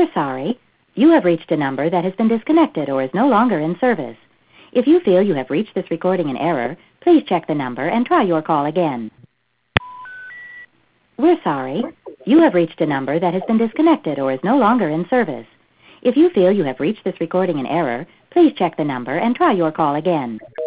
We're sorry. You have reached a number that has been disconnected or is no longer in service. If you feel you have reached this recording in error, please check the number and try your call again. We're sorry. You have reached a number that has been disconnected or is no longer in service. If you feel you have reached this recording in error, please check the number and try your call again.